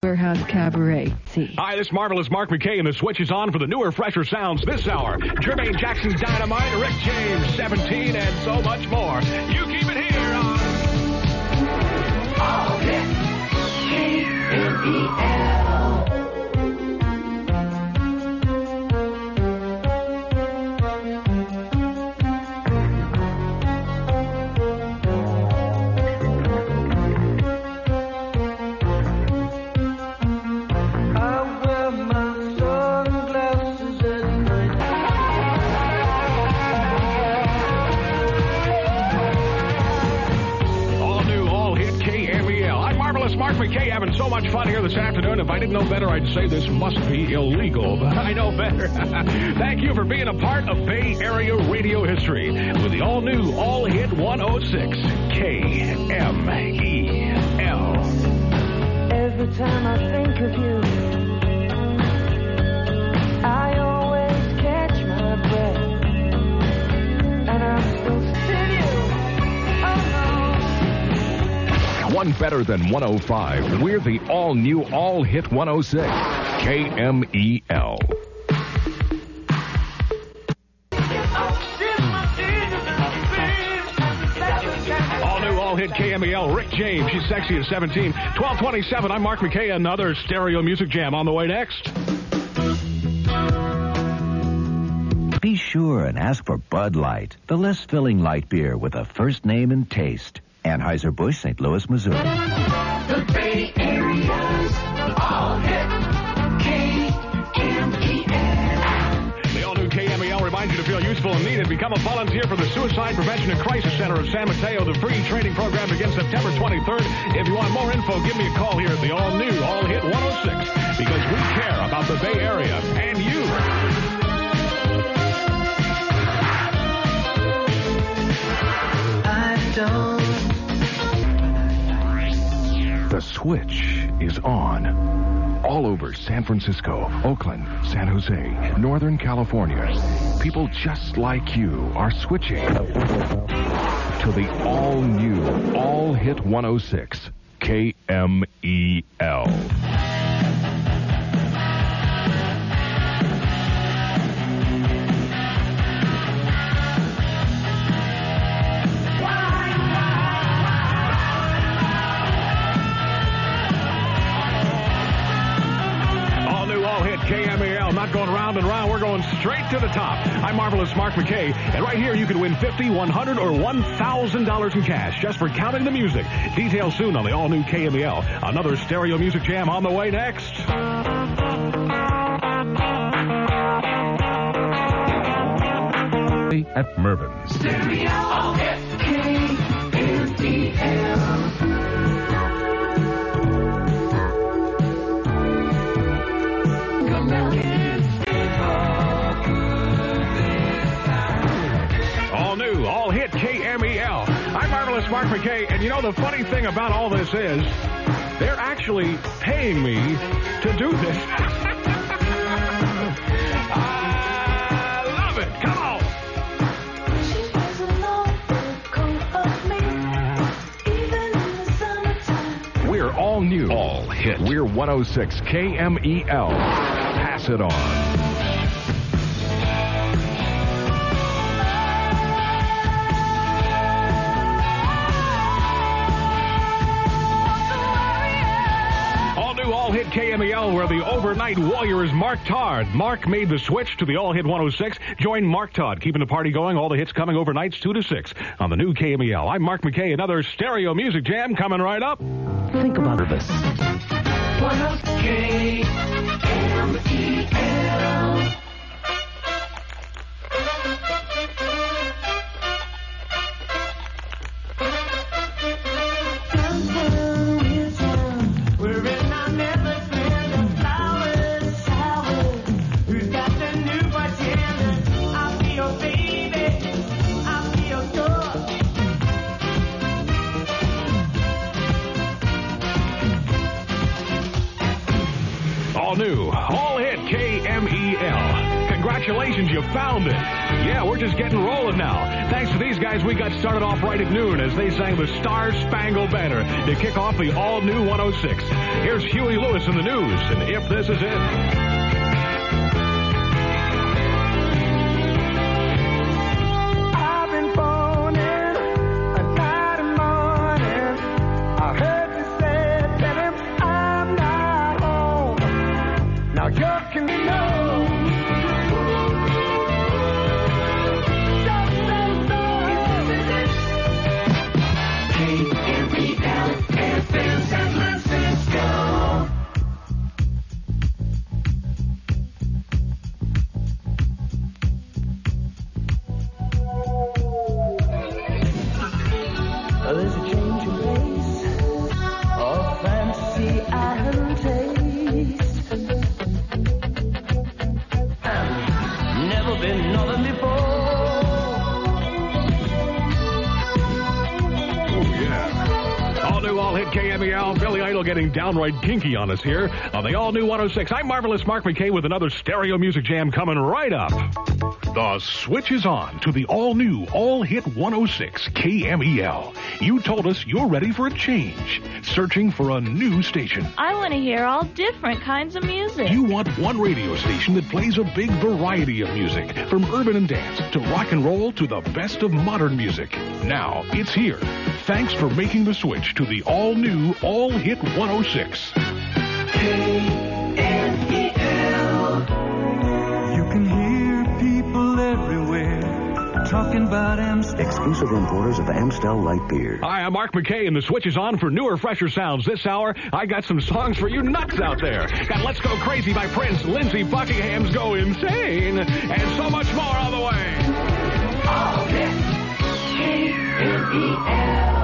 Warehouse Cabaret. See. Hi, this marvelous Mark McKay, and the switch is on for the newer, fresher sounds this hour. Jermaine Jackson's Dynamite, Rick James, 17, and so much more. You keep it here on All Hit KMEL. Mark McKay having so much fun here this afternoon. If I didn't know better, I'd say this must be illegal, but I know better. Thank you for being a part of Bay Area radio history with the all-new All Hit 106 KMEL. Every time I think of you, I always catch my breath, and I'm still seeing you. Oh no. One better than 105. We're the all-new All-Hit 106. KMEL. All-new All-Hit KMEL. Rick James, she's sexy at 17. 1227, I'm Mark McKay. Another stereo music jam on the way next. Be sure and ask for Bud Light, the less filling light beer with a first name and taste. Anheuser-Busch, St. Louis, Missouri. The Bay Area's All-Hit KMEL. The all-new KMEL reminds you to feel useful and needed. Become a volunteer for the Suicide Prevention and Crisis Center of San Mateo. The free training program begins September 23rd. If you want more info, give me a call here at the all-new All-Hit 106 because we care about the Bay Area and you. I don't. The switch is on. All over San Francisco, Oakland, San Jose, Northern California, people just like you are switching to the all-new All-Hit 106 KMEL. KMEL, not going round and round. We're going straight to the top. I'm Marvelous Mark McKay, and right here you can win $50, $100, or $1,000 in cash just for counting the music. Details soon on the all-new KMEL. Another stereo music jam on the way next. At Mervyn's. Stereo All-Hit KMEL. All new, all hit KMEL. I'm Marvelous Mark McKay, and you know the funny thing about all this is they're actually paying me to do this. I love it. Come on. We're all new. All hit. We're 106 KMEL. Pass it on. All-Hit KMEL, where the overnight warrior is Mark Todd. Mark made the switch to the All-Hit 106. Join Mark Todd, keeping the party going. All the hits coming overnights 2 to 6 on the new KMEL. I'm Mark McKay. Another stereo music jam coming right up. Think about this. KMEL. All new, all hit KMEL. Congratulations, you found it. Yeah, we're just getting rolling now. Thanks to these guys, we got started off right at noon as they sang the Star Spangled Banner to kick off the all-new 106. Here's Huey Lewis in the news, and if this is it. There's a change of pace, of fantasy and taste. Never been northern before. Oh, yeah. All new, all hit KMEL. Billy Idol getting downright kinky on us here on the all new 106. I'm Marvelous Mark McKay with another stereo music jam coming right up. The switch is on to the all-new, all-hit 106 KMEL. You told us you're ready for a change, searching for a new station. I want to hear all different kinds of music. You want one radio station that plays a big variety of music, from urban and dance to rock and roll to the best of modern music. Now, it's here. Thanks for making the switch to the all-new, all-hit 106. You can hear people everywhere talking about Amstel. Exclusive importers of Amstel Light Beer. Hi, I'm Mark McKay, and the switch is on for newer, fresher sounds. This hour, I got some songs for you nuts out there. Got Let's Go Crazy by Prince, Lindsey Buckingham's Go Insane, and so much more on the way. All hits. KMEL.